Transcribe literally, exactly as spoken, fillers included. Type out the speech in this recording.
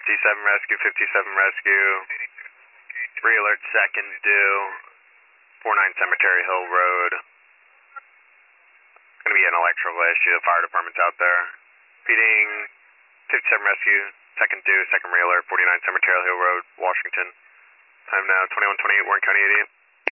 fifty-seven rescue, fifty-seven rescue. Re-alert second due. forty-nine Cemetery Hill Road. Gonna be an electrical issue, the fire department's out there. Feeding fifty-seven rescue, second due, second re-alert, forty-nine Cemetery Hill Road, Washington. Time now twenty-one twenty-eight, Warren County eighty-eight.